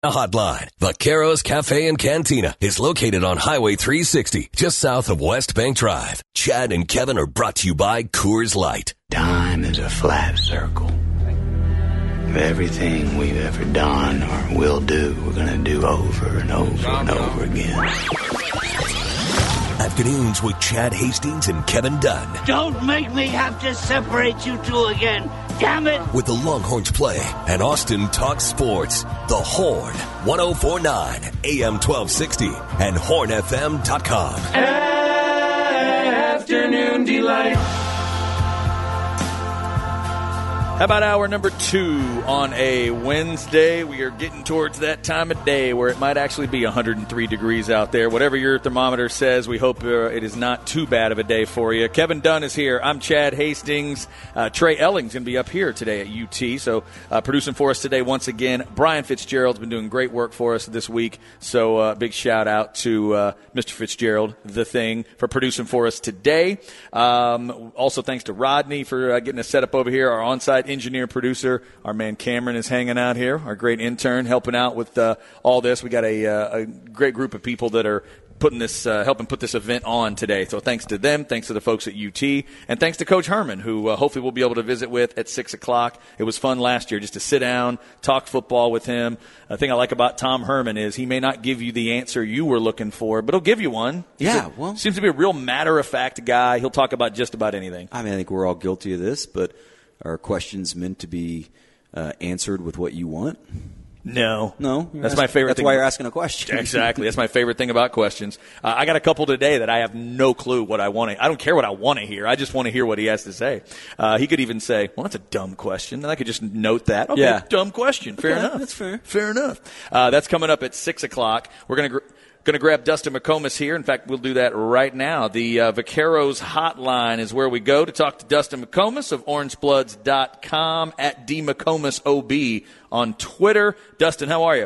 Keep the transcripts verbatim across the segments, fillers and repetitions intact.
Hotline. Vaqueros Cafe and Cantina is located on Highway three sixty, just south of West Bank Drive. Chad and Kevin are brought to you by Coors Light. Time is a flat circle. Of everything we've ever done or will do, we're going to do over and over and over again. Afternoons with Chad Hastings and Kevin Dunn. Don't make me have to separate you two again. Damn it! With the Longhorns play and Austin talks sports. The Horn, one oh four point nine, A M twelve sixty, and horn f m dot com. Afternoon Delight. How about hour number two on a Wednesday? We are getting towards that time of day where it might actually be one hundred three degrees out there. Whatever your thermometer says, we hope uh, it is not too bad of a day for you. Kevin Dunn is here. I'm Chad Hastings. Uh, Trey Elling's going to be up here today at U T. So uh, producing for us today once again. Brian Fitzgerald's been doing great work for us this week. So uh, big shout out to uh, Mister Fitzgerald, the thing, for producing for us today. Um, also thanks to Rodney for uh, getting us set up over here, our on-site engineer, producer. Our man Cameron is hanging out here, our great intern, helping out with uh, all this. We got a, uh, a great group of people that are putting this, uh, helping put this event on today. So thanks to them, thanks to the folks at U T, and thanks to Coach Herman, who uh, hopefully we'll be able to visit with at six o'clock. It was fun last year just to sit down, talk football with him. The thing I like about Tom Herman is he may not give you the answer you were looking for, but he'll give you one. Yeah, a, well. Seems to be a real matter-of-fact guy. He'll talk about just about anything. I mean, I think we're all guilty of this, but are questions meant to be uh, answered with what you want? No. No? That's asking, my favorite that's thing. why you're asking a question. Exactly. That's my favorite thing about questions. Uh, I got a couple today that I have no clue what I want to – I don't care what I want to hear. I just want to hear what he has to say. Uh, he could even say, well, that's a dumb question. And I could just note that. Okay, yeah. Dumb question. Fair okay, enough. That's fair. Fair enough. Uh, that's coming up at six o'clock. We're going to gr- – Going to grab Dustin McComas here. In fact, we'll do that right now. The uh, Vaqueros hotline is where we go to talk to Dustin McComas of orange bloods dot com, at D McComas O B on Twitter. Dustin, how are you?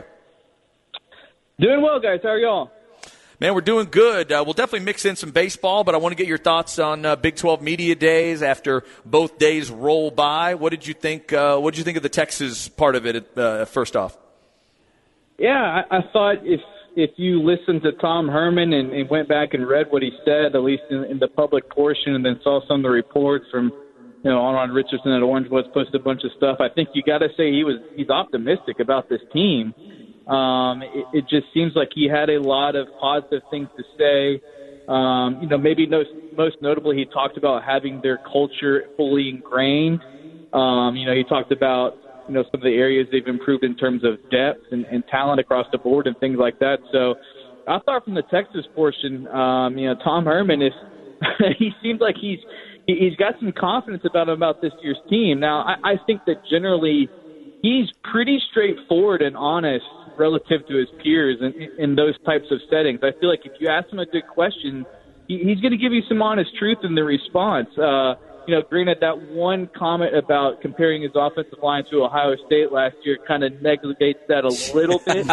Doing well, guys. How are y'all? Man, we're doing good. Uh, we'll definitely mix in some baseball, but I want to get your thoughts on uh, Big twelve Media Days after both days roll by. What did you think? Uh, what did you think of the Texas part of it? Uh, first off, yeah, I, I thought if. If you listened to Tom Herman and, and went back and read what he said, at least in, in the public portion, and then saw some of the reports from, you know, Ron Richardson at Orange Bloods posted a bunch of stuff, I think you got to say he was he's optimistic about this team. Um, it, it just seems like he had a lot of positive things to say. Um, you know, maybe most, most notably, he talked about having their culture fully ingrained. Um, you know, he talked about, you know, some of the areas they've improved in terms of depth and, and talent across the board and things like that. So I thought from the Texas portion, um, you know, Tom Herman, is he seems like he's he's got some confidence about him about this year's team. Now, I, I think that generally he's pretty straightforward and honest relative to his peers in, in those types of settings. I feel like if you ask him a good question, he, he's going to give you some honest truth in the response. Uh, You know, granted, that one comment about comparing his offensive line to Ohio State last year kind of negates that a little bit.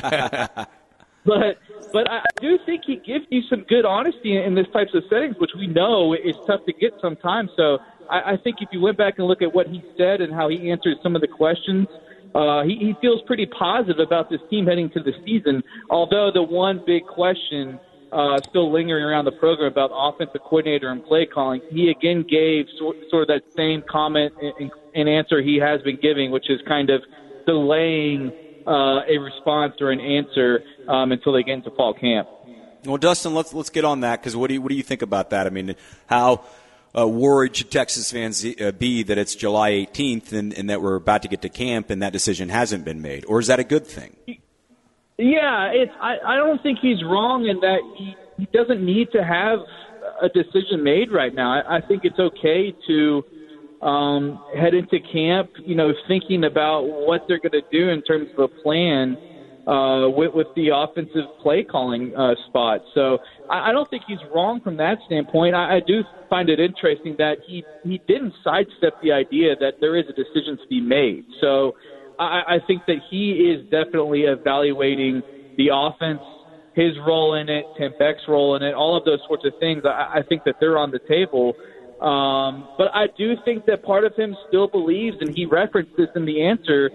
but but I do think he gives you some good honesty in this types of settings, which we know is tough to get sometimes. So I, I think if you went back and look at what he said and how he answered some of the questions, uh, he, he feels pretty positive about this team heading to the season, although the one big question – Uh, still lingering around the program about offensive coordinator and play calling, he again gave sort, sort of that same comment and, and answer he has been giving, which is kind of delaying uh, a response or an answer um, until they get into fall camp. Well, Dustin, let's let's get on that, because what do you what do you think about that? I mean, how uh, worried should Texas fans uh, be that it's July eighteenth and, and that we're about to get to camp and that decision hasn't been made, or is that a good thing? Yeah, it's. I, I don't think he's wrong in that he, he doesn't need to have a decision made right now. I, I think it's okay to um, head into camp, you know, thinking about what they're going to do in terms of a plan uh, with, with the offensive play calling uh, spot. So I, I don't think he's wrong from that standpoint. I, I do find it interesting that he, he didn't sidestep the idea that there is a decision to be made. So I, I think that he is definitely evaluating the offense, his role in it, Tim Beck's role in it, all of those sorts of things. I, I think that they're on the table. Um, but I do think that part of him still believes, and he referenced this in the answer,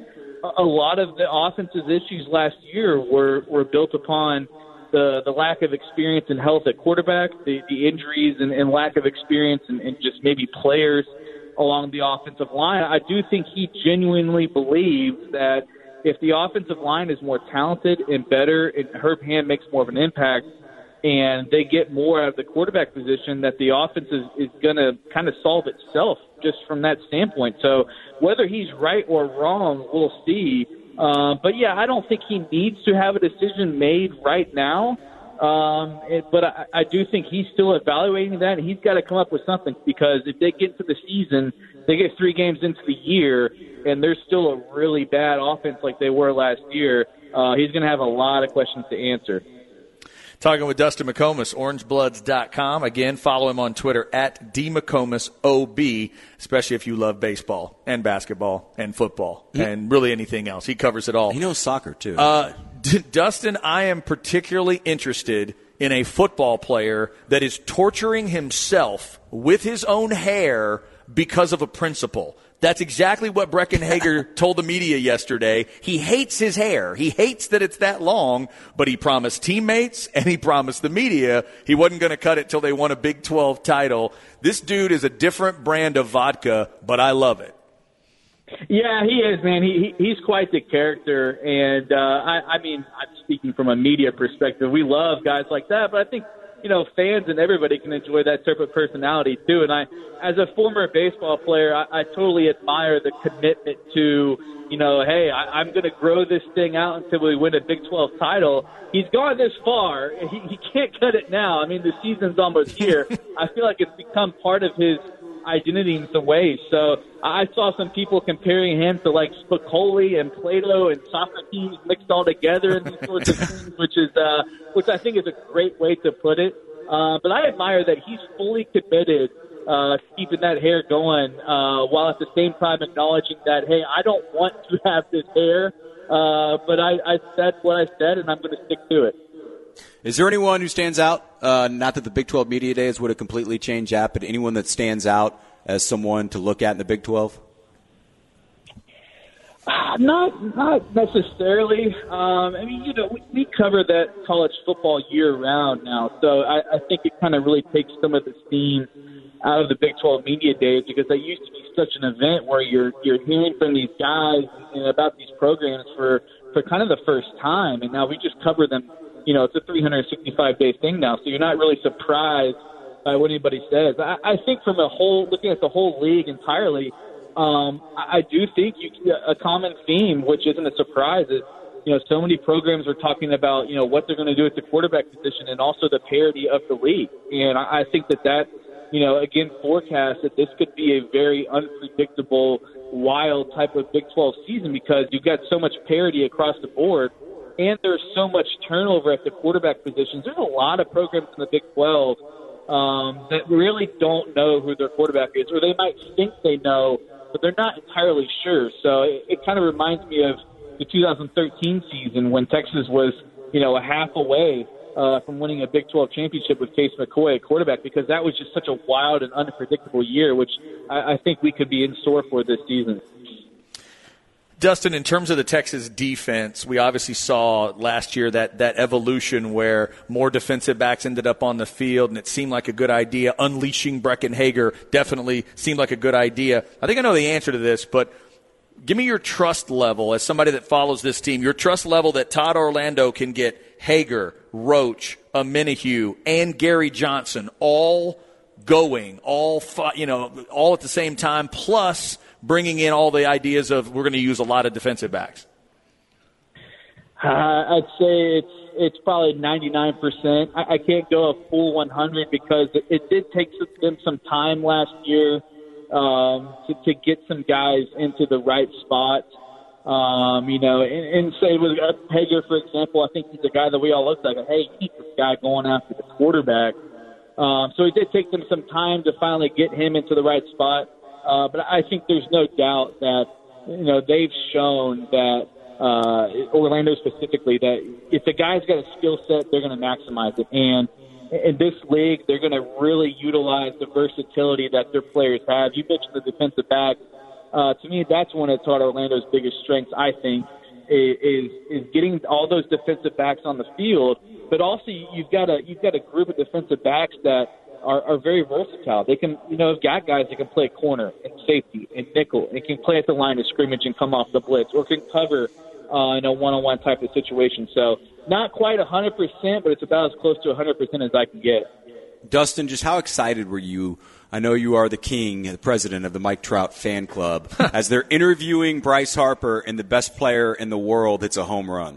a lot of the offense's issues last year were, were built upon the, the lack of experience and health at quarterback, the, the injuries and, and lack of experience and, and just maybe players along the offensive line. I do think he genuinely believes that if the offensive line is more talented and better and Herb Hand makes more of an impact and they get more out of the quarterback position, that the offense is, is going to kind of solve itself just from that standpoint. So whether he's right or wrong, we'll see. Uh, but, yeah, I don't think he needs to have a decision made right now. Um, it, but I, I do think he's still evaluating that, and he's got to come up with something, because if they get into the season, they get three games into the year, and they're still a really bad offense like they were last year, uh, he's going to have a lot of questions to answer. Talking with Dustin McComas, orange bloods dot com. Again, follow him on Twitter at D McComas O B, especially if you love baseball and basketball and football yeah. and really anything else. He covers it all. He knows soccer, too. Uh, D- Dustin, I am particularly interested in a football player that is torturing himself with his own hair because of a principle. That's exactly what Brecken Hager told the media yesterday. He hates his hair. He hates that it's that long, but he promised teammates and he promised the media he wasn't going to cut it till they won a Big twelve title. This dude is a different brand of vodka, but I love it. Yeah, he is, man. He, he he's quite the character, and uh, I, I mean, I'm speaking from a media perspective. We love guys like that, but I think, you know, fans and everybody can enjoy that type of personality too. And I, as a former baseball player, I, I totally admire the commitment to, you know, hey, I, I'm going to grow this thing out until we win a Big twelve title. He's gone this far. He, he can't cut it now. I mean, the season's almost here. I feel like it's become part of his identity in some ways. So I saw some people comparing him to like Spicoli and Plato and Socrates mixed all together and these sorts of things, which is uh, which I think is a great way to put it. Uh, but I admire that he's fully committed uh, to keeping that hair going, uh, while at the same time acknowledging that, hey, I don't want to have this hair, uh, but I, I said what I said, and I'm going to stick to it. Is there anyone who stands out? Uh, not that the Big twelve Media Days would have completely changed that, but anyone that stands out as someone to look at in the Big twelve? Uh, not not necessarily. Um, I mean, you know, we, we cover that college football year-round now, so I, I think it kind of really takes some of the steam out of the Big twelve Media Days, because that used to be such an event where you're you're hearing from these guys and about these programs for, for kind of the first time, and now we just cover them. You know, it's a three hundred sixty-five day thing now, so you're not really surprised by what anybody says. I, I think from a whole, looking at the whole league entirely, um, I, I do think you a common theme, which isn't a surprise, is, you know, so many programs are talking about, you know, what they're going to do at the quarterback position and also the parity of the league. And I, I think that that, you know, again, forecasts that this could be a very unpredictable, wild type of Big twelve season, because you've got so much parity across the board. And there's so much turnover at the quarterback positions. There's a lot of programs in the Big twelve um, that really don't know who their quarterback is, or they might think they know, but they're not entirely sure. So it, it kind of reminds me of the two thousand thirteen season when Texas was, you know, a half away uh, from winning a Big twelve championship with Case McCoy at quarterback, because that was just such a wild and unpredictable year, which I, I think we could be in store for this season. Dustin, in terms of the Texas defense, we obviously saw last year that, that evolution where more defensive backs ended up on the field, and it seemed like a good idea. Unleashing Brecken Hager definitely seemed like a good idea. I think I know the answer to this, but give me your trust level as somebody that follows this team, your trust level that Todd Orlando can get Hager, Roach, Omenihu, and Gary Johnson all going, all you know, all at the same time, plus bringing in all the ideas of we're going to use a lot of defensive backs? Uh, I'd say it's it's probably ninety-nine percent. I, I can't go a full one hundred because it, it did take them some time last year um, to, to get some guys into the right spots. Um, you know, and, and say with Hager, for example, I think he's a guy that we all look like, hey, keep this guy going after the quarterback. Um, so it did take them some time to finally get him into the right spot. Uh, but I think there's no doubt that, you know, they've shown that, uh, Orlando specifically, that if the guy's got a skill set, they're going to maximize it. And in this league, they're going to really utilize the versatility that their players have. You mentioned the defensive back. Uh, to me, that's one of Todd Orlando's biggest strengths, I think, is is getting all those defensive backs on the field. But also, you've got a you've got a group of defensive backs that are, are very versatile. They can, you know, have got guys that can play corner and safety and nickel, and can play at the line of scrimmage and come off the blitz, or can cover uh, in a one-on-one type of situation. So not quite one hundred percent, but it's about as close to one hundred percent as I can get. Dustin, just how excited were you? I know you are the king, the president of the Mike Trout fan club. As they're interviewing Bryce Harper and the best player in the world, it's a home run.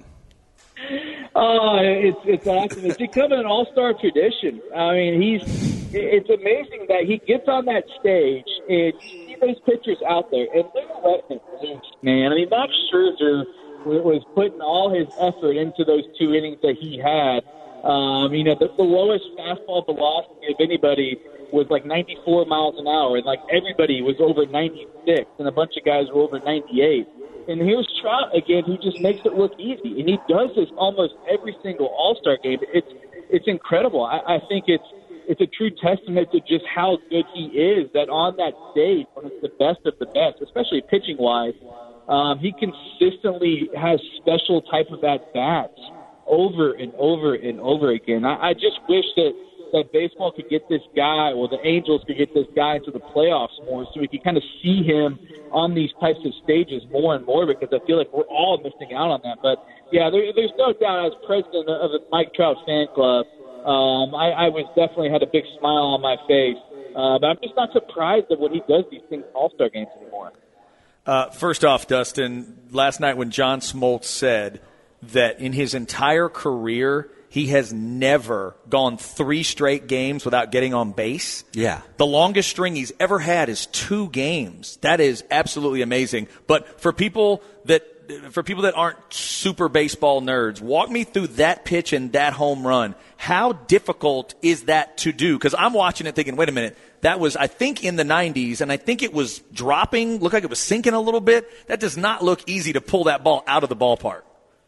Oh, it's it's awesome. It's becoming an all-star tradition. I mean, he's it's amazing that he gets on that stage and you see those pitchers out there, and they're letting it loose, man. I mean, Max Scherzer was putting all his effort into those two innings that he had. Um, you know, the, the lowest fastball velocity of anybody was like ninety-four miles an hour, and like everybody was over ninety-six, and a bunch of guys were over ninety-eight. And here's Trout again, who just makes it look easy, and he does this almost every single All-Star game. It's it's incredible. I, I think it's it's a true testament to just how good he is. That on that stage, when it's the best of the best, especially pitching wise, um, he consistently has special type of at bats over and over and over again. I, I just wish that. that baseball could get this guy, or the Angels could get this guy into the playoffs more, so we could kind of see him on these types of stages more and more, because I feel like we're all missing out on that. But, yeah, there, there's no doubt, as president of the Mike Trout fan club, um, I, I was definitely had a big smile on my face. Uh, but I'm just not surprised that when he does these things in All-Star games anymore. Uh, first off, Dustin, last night when John Smoltz said that in his entire career – he has never gone three straight games without getting on base. Yeah. The longest string he's ever had is two games. That is absolutely amazing. But for people that for people that aren't super baseball nerds, walk me through that pitch and that home run. How difficult is that to do? Because I'm watching it thinking, wait a minute, that was, I think, in the nineties, and I think it was dropping, looked like it was sinking a little bit. That does not look easy to pull that ball out of the ballpark.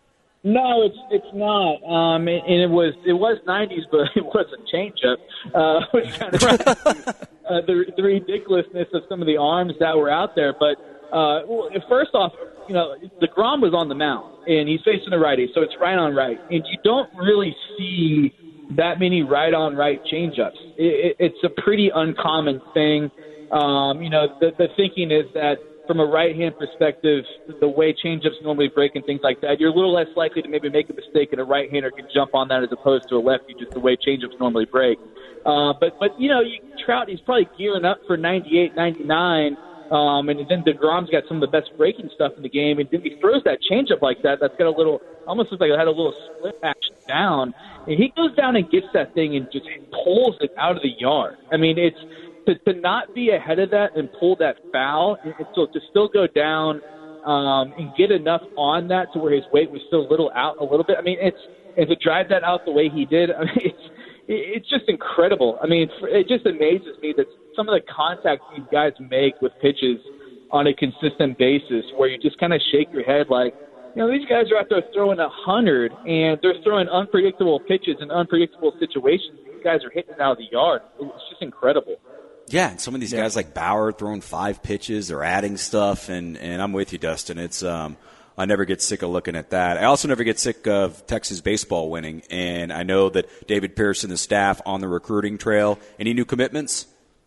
No, it's it's not, um, and it was it was nineties, but it was a changeup. Uh, which kind of uh, the, the ridiculousness of some of the arms that were out there. But uh, well, first off, you know, DeGrom was on the mound, and he's facing a righty, so it's right on right, and you don't really see that many right on right changeups. It, it, it's a pretty uncommon thing. Um, you know, the, the thinking is that, from a right-hand perspective, the way changeups normally break and things like that, you're a little less likely to maybe make a mistake, and a right-hander can jump on that as opposed to a lefty, just the way changeups normally break. Uh, but, but you know, you, Trout, he's probably gearing up for ninety-eight, ninety-nine, um, and then DeGrom's got some of the best breaking stuff in the game, and then he throws that changeup like that. That's got a little, almost looks like it had a little split action down, and he goes down and gets that thing and just pulls it out of the yard. I mean, it's, To, to not be ahead of that and pull that foul, and so to still go down um, and get enough on that to where his weight was still a little out a little bit. I mean, it's and to drive that out the way he did. I mean, it's it's just incredible. I mean, it just amazes me that some of the contact these guys make with pitches on a consistent basis, where you just kind of shake your head like, you know, these guys are out there throwing a hundred, and they're throwing unpredictable pitches in unpredictable situations. These guys are hitting it out of the yard. It's just incredible. Yeah, and some of these yeah. guys like Bauer throwing five pitches or adding stuff, and, and I'm with you, Dustin. It's um, I never get sick of looking at that. I also never get sick of Texas baseball winning, and I know that David Pierce and the staff on the recruiting trail. Any new commitments?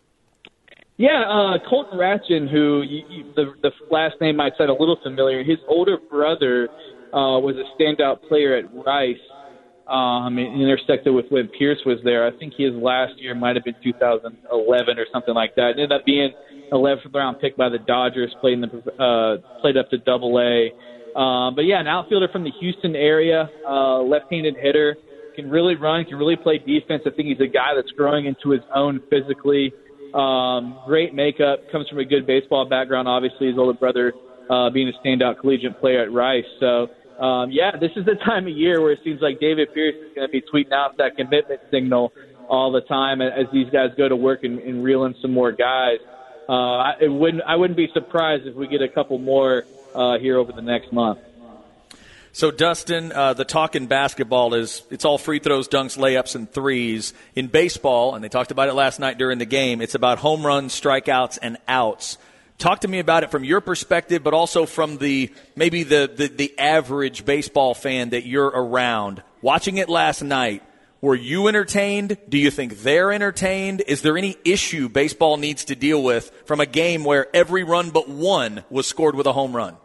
Yeah, uh, Colton Ratchin, who you, you, the, the last name might sound a little familiar, his older brother uh, was a standout player at Rice. Um, it intersected with when Pierce was there. I think his last year might have been two thousand eleven or something like that. It ended up being eleventh round pick by the Dodgers, played in the uh, played up to Double A. Um, but yeah, an outfielder from the Houston area, uh, left-handed hitter, can really run, can really play defense. I think he's a guy that's growing into his own physically. Um, great makeup, comes from a good baseball background. Obviously, his older brother uh, being a standout collegiate player at Rice. So. Um, yeah, this is the time of year where it seems like David Pierce is going to be tweeting out that commitment signal all the time as these guys go to work and, and reel in some more guys. Uh, I, it wouldn't, I wouldn't be surprised if we get a couple more uh, here over the next month. So, Dustin, uh, the talk in basketball is it's all free throws, dunks, layups, and threes. In baseball, and they talked about it last night during the game, it's about home runs, strikeouts, and outs. Talk to me about it from your perspective, but also from the maybe the, the, the average baseball fan that you're around. Watching it last night, were you entertained? Do you think they're entertained? Is there any issue baseball needs to deal with from a game where every run but one was scored with a home run?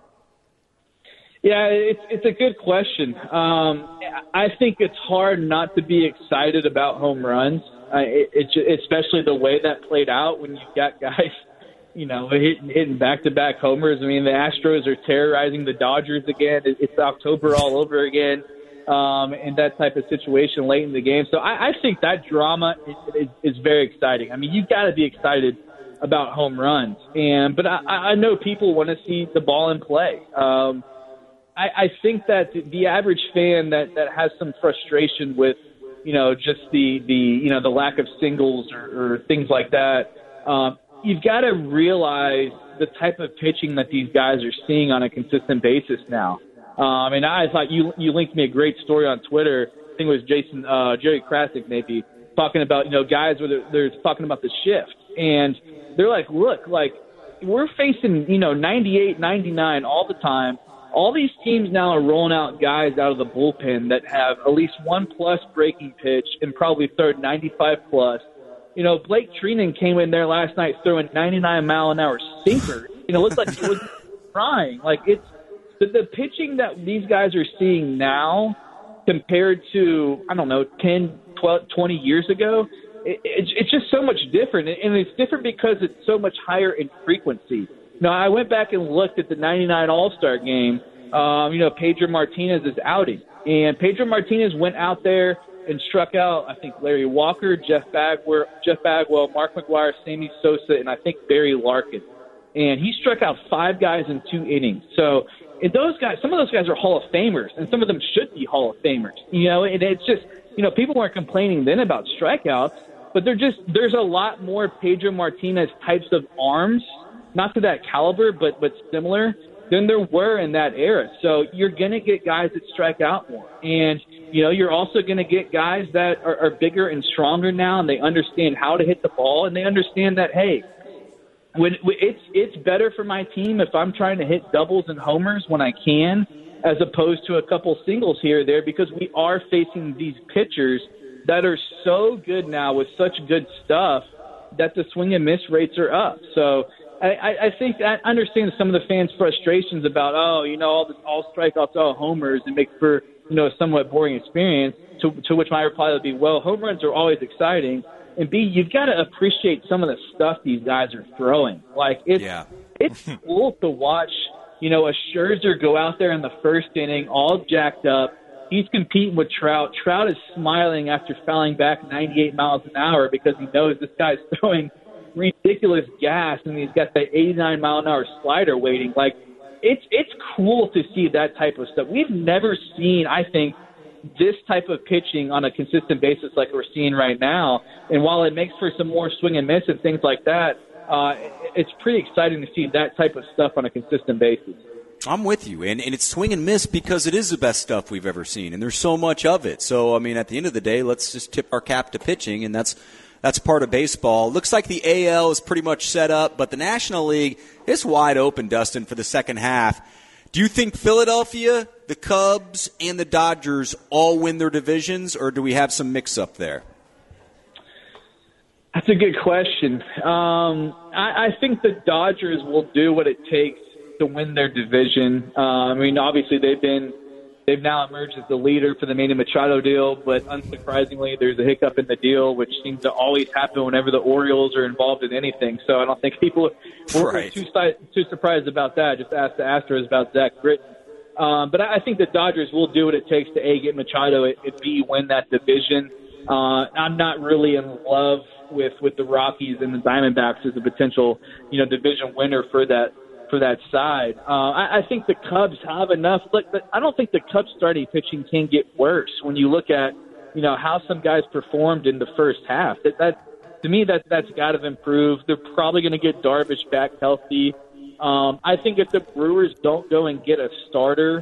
Yeah, it's it's a good question. Um, I think it's hard not to be excited about home runs, uh, it, it, especially the way that played out when you've got guys, you know, hitting, hitting back-to-back homers. I mean, the Astros are terrorizing the Dodgers again. It, it's October all over again. Um, in that type of situation late in the game. So I, I think that drama is, is, is very exciting. I mean, you've got to be excited about home runs. And But I, I know people want to see the ball in play. Um, I, I think that the average fan that, that has some frustration with, you know, just the, the you know, the lack of singles or, or things like that, um, you've got to realize the type of pitching that these guys are seeing on a consistent basis now. Um, and I thought you you linked me a great story on Twitter. I think it was Jason, uh, Jerry Krasick maybe, talking about, you know, guys where they're, they're talking about the shift. And they're like, look, like, we're facing, you know, ninety-eight, ninety-nine all the time. All these teams now are rolling out guys out of the bullpen that have at least one plus breaking pitch and probably third ninety-five plus. You know, Blake Treinen came in there last night throwing ninety-nine mile an hour sinker. You know, it looked like he was trying. Like, it's, The, the pitching that these guys are seeing now compared to, I don't know, ten, twelve, twenty years ago, it, it's, it's just so much different. And it's different because it's so much higher in frequency. Now, I went back and looked at the ninety-nine All-Star game, um, you know, Pedro Martinez's outing. And Pedro Martinez went out there and struck out, I think, Larry Walker, Jeff Bagwell, Jeff Bagwell, Mark McGwire, Sammy Sosa, and I think Barry Larkin. And he struck out five guys in two innings. So, and those guys, some of those guys are Hall of Famers, and some of them should be Hall of Famers. You know, and it's just, you know, people weren't complaining then about strikeouts, but they're just, there's a lot more Pedro Martinez types of arms, not to that caliber, but but similar, than there were in that era. So you're going to get guys that strike out more. And, you know, you're also going to get guys that are, are bigger and stronger now, and they understand how to hit the ball, and they understand that, hey, When, it's it's better for my team if I'm trying to hit doubles and homers when I can, as opposed to a couple singles here or there, because we are facing these pitchers that are so good now with such good stuff that the swing and miss rates are up. So I, I think I understand some of the fans' frustrations about, oh, you know, all this, all strikeouts, all homers, and make for, you know, a somewhat boring experience. To, to which my reply would be, well, home runs are always exciting. And B, you've got to appreciate some of the stuff these guys are throwing. Like, it's yeah. it's cool to watch, you know, a Scherzer go out there in the first inning, all jacked up. He's competing with Trout. Trout is smiling after fouling back ninety-eight miles an hour because he knows this guy's throwing ridiculous gas, and he's got that eighty-nine mile an hour slider waiting. Like, it's it's cool to see that type of stuff. We've never seen, I think, this type of pitching on a consistent basis like we're seeing right now. And while it makes for some more swing and miss and things like that, uh, it's pretty exciting to see that type of stuff on a consistent basis. I'm with you. And, and it's swing and miss because it is the best stuff we've ever seen, and there's so much of it. So, I mean, at the end of the day, let's just tip our cap to pitching, and that's that's part of baseball. Looks like the A L is pretty much set up, but the National League is wide open, Dustin, for the second half. Do you think Philadelphia, the Cubs, and the Dodgers all win their divisions, or do we have some mix-up there? That's a good question. Um, I, I think the Dodgers will do what it takes to win their division. Uh, I mean, obviously they've been they've now emerged as the leader for the Manny Machado deal, but unsurprisingly, there's a hiccup in the deal, which seems to always happen whenever the Orioles are involved in anything. So I don't think people were right. too, too surprised about that. Just ask the Astros about Zach Britton. Um, but I think the Dodgers will do what it takes to, A, get Machado, and B, win that division. Uh, I'm not really in love with, with the Rockies and the Diamondbacks as a potential, you know, division winner for that for that side. Uh, I, I think the Cubs have enough. Look, but I don't think the Cubs starting pitching can get worse when you look at, you know, how some guys performed in the first half. That, that to me, that that's got to improve. They're probably going to get Darvish back healthy. Um, I think if the Brewers don't go and get a starter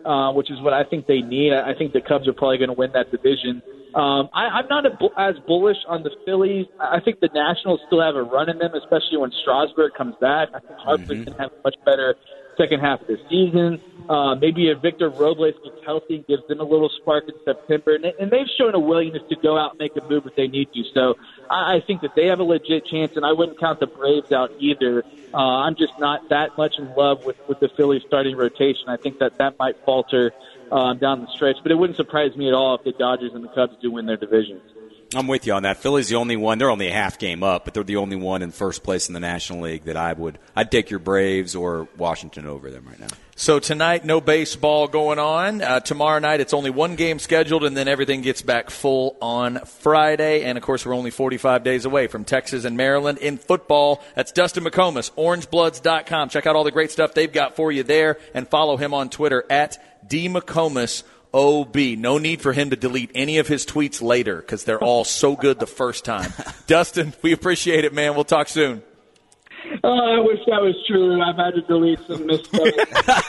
uh, which is what I think they need. I, I think the Cubs are probably going to win that division. Um, I, I'm not a, as bullish on the Phillies. I think the Nationals still have a run in them, especially when Strasburg comes back. I think Harper's mm-hmm. going to have a much better second half of the season. Uh, maybe if Victor Robles gets healthy, gives them a little spark in September. And, and they've shown a willingness to go out and make a move if they need to. So I, I think that they have a legit chance, and I wouldn't count the Braves out either. Uh, I'm just not that much in love with, with the Phillies starting rotation. I think that that might falter um, down the stretch. But it wouldn't surprise me at all if the Dodgers and the Cubs do win their divisions. I'm with you on that. Philly's the only one. They're only a half game up, but they're the only one in first place in the National League that I would – I'd take your Braves or Washington over them right now. So tonight, no baseball going on. Uh, tomorrow night, it's only one game scheduled, and then everything gets back full on Friday. And, of course, we're only forty-five days away from Texas and Maryland in football. That's Dustin McComas, orange bloods dot com. Check out all the great stuff they've got for you there, and follow him on Twitter at D McComas O B. No need for him to delete any of his tweets later because they're all so good the first time. Dustin, we appreciate it, man. We'll talk soon. Oh, I wish that was true. I've had to delete some misspellings.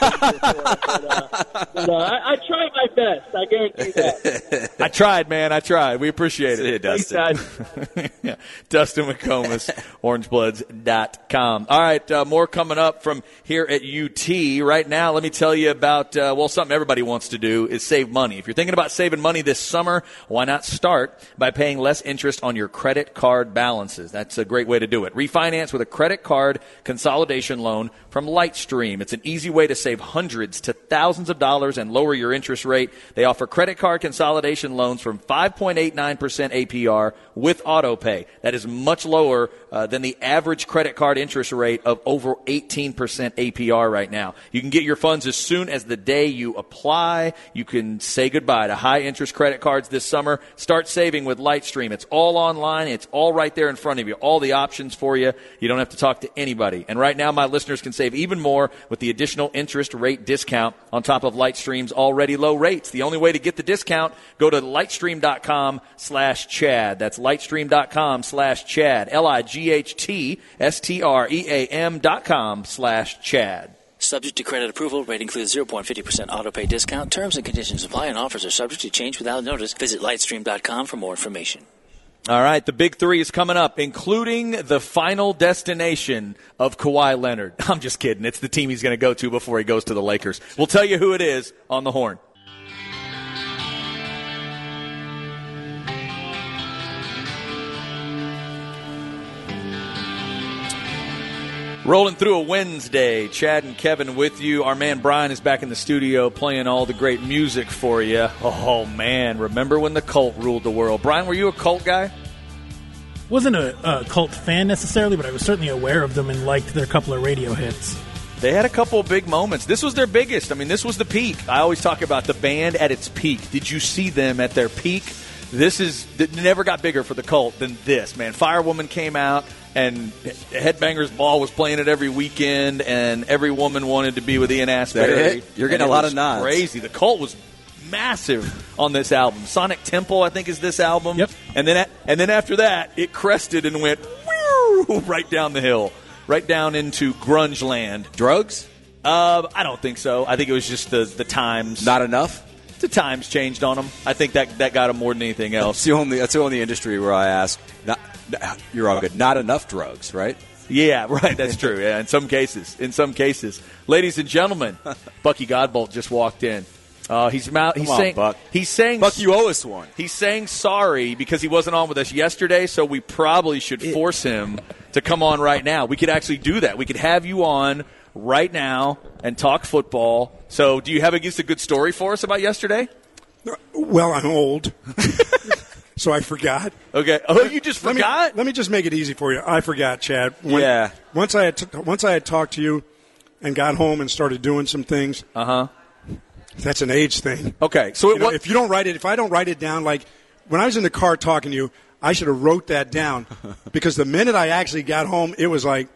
but, uh, but, uh, I, I tried my best. I guarantee that. I tried, man. I tried. We appreciate it. Dustin. yeah. Dustin McComas, orange bloods dot com. All right, uh, more coming up from here at U T. Right now, let me tell you about, uh, well, something everybody wants to do is save money. If you're thinking about saving money this summer, why not start by paying less interest on your credit card balances? That's a great way to do it. Refinance with a credit card consolidation loan from Lightstream. It's an easy way to save hundreds to thousands of dollars and lower your interest rate. They offer credit card consolidation loans from five point eight nine percent A P R with AutoPay. That is much lower uh, than the average credit card interest rate of over eighteen percent A P R right now. You can get your funds as soon as the day you apply. You can say goodbye to high-interest credit cards this summer. Start saving with Lightstream. It's all online. It's all right there in front of you. All the options for you. You don't have to talk to anybody. And right now, my listeners can save even more with the additional interest rate discount on top of Lightstream's already low rates. The only way to get the discount, go to lightstream.com slash Chad. That's lightstream.com slash Chad. L I G H T S T R E A M dot com slash Chad. Subject to credit approval. Rate includes zero point five zero percent auto-pay discount. Terms and conditions apply, and offers are subject to change without notice. Visit lightstream dot com for more information. All right, the big three is coming up, including the final destination of Kawhi Leonard. I'm just kidding. It's the team he's going to go to before he goes to the Lakers. We'll tell you who it is on the Horn. Rolling through a Wednesday, Chad and Kevin with you. Our man Brian is back in the studio playing all the great music for you. Oh, man, remember when the Cult ruled the world? Brian, were you a Cult guy? Wasn't a, a Cult fan necessarily, but I was certainly aware of them and liked their couple of radio hits. They had a couple of big moments. This was their biggest. I mean, this was the peak. I always talk about the band at its peak. Did you see them at their peak? This is it never got bigger for the Cult than this, man. Firewoman came out, and Headbangers Ball was playing it every weekend, and every woman wanted to be with Ian Astbury. You're getting a lot of nods. Crazy. The Cult was massive on this album. Sonic Temple, I think, is this album. Yep. And then, and then after that, it crested and went whoo, right down the hill, right down into grunge land. Drugs? Uh, I don't think so. I think it was just the the times. Not enough? The times changed on them. I think that that got them more than anything else. That's the only, that's the only industry where I ask, not, you're all good, not enough drugs, right? Yeah, right. That's true. Yeah, in some cases. In some cases. Ladies and gentlemen, Bucky Godbolt just walked in. Uh, he's out, he's Come on, saying Buck. he's saying Buck, you owe us one. He's saying sorry because he wasn't on with us yesterday, so we probably should force him to come on right now. We could actually do that. We could have you on right now and talk football. So do you have a, a good story for us about yesterday? Well, I'm old, so I forgot. Okay. Oh, you just let forgot? Me, let me just make it easy for you. I forgot, Chad. When, yeah. Once I had t- once I had talked to you and got home and started doing some things. Uh huh. That's an age thing. Okay. So it, you know, what, if you don't write it, if I don't write it down, like when I was in the car talking to you, I should have wrote that down because the minute I actually got home, it was like.